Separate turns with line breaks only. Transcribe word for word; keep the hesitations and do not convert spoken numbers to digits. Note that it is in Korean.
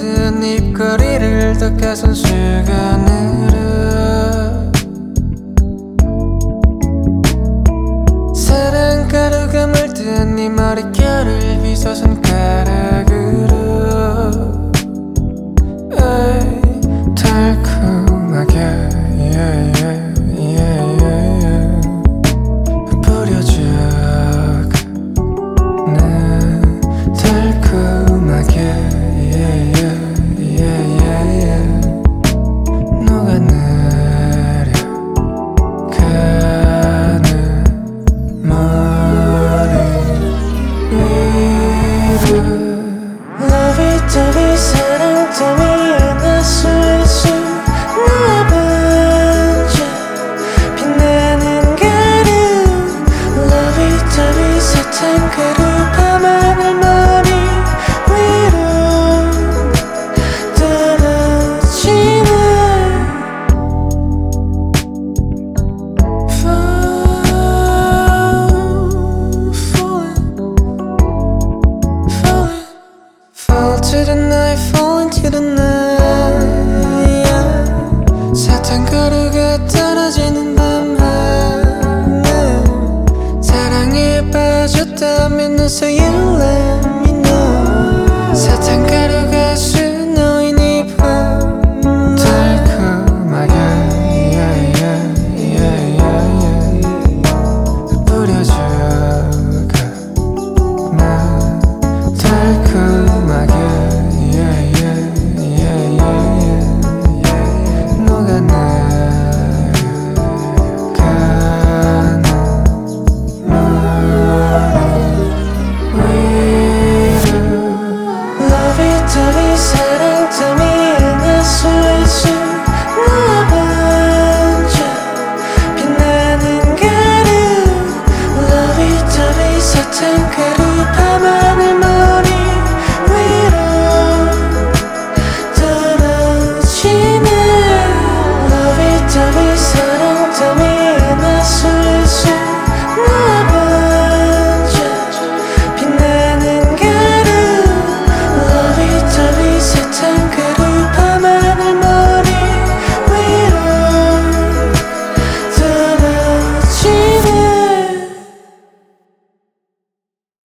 물든 입꼬리를 닦아 손수건으로 사랑가루가 물든 네 머릿결을 빗어 손가락으로 에이, 달콤하게 yeah, yeah, yeah, yeah. 뿌려줘가 나 달콤하게 yeah, yeah, yeah, yeah, yeah. 녹아내려가는 머리 위로 러비더비 사랑 따위에 나 스위스 나 반지 빛나는 가루 러비더비 사탕가루 밤하늘 머리 위로 떨어지네 Fall to the night, fall into the night yeah. 사탕가루가 떨어지는 밤하늘 사랑에 빠졌다면 so you let me know 사탕가루가